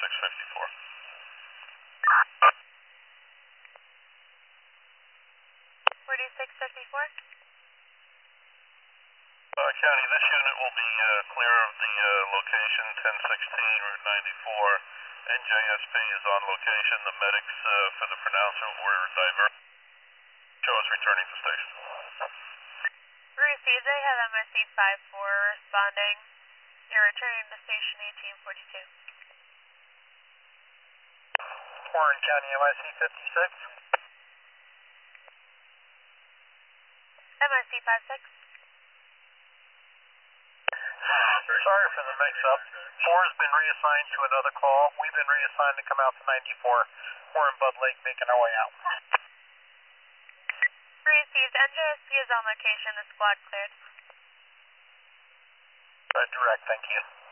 4654. County, this unit will be clear of the location, 1016 Route 94. NJSP is on location. The medics for the pronouncer were diverted. Show us returning to station. Received, I have MSC 54 responding. You're returning to station 1842. Warren County, MIC 56. MSC 56. Sorry for the mix-up. 4's been reassigned to another call. We've been reassigned to come out to 94. We're in Bud Lake making our way out. Received, NJSP is on location. The squad cleared. Direct, thank you.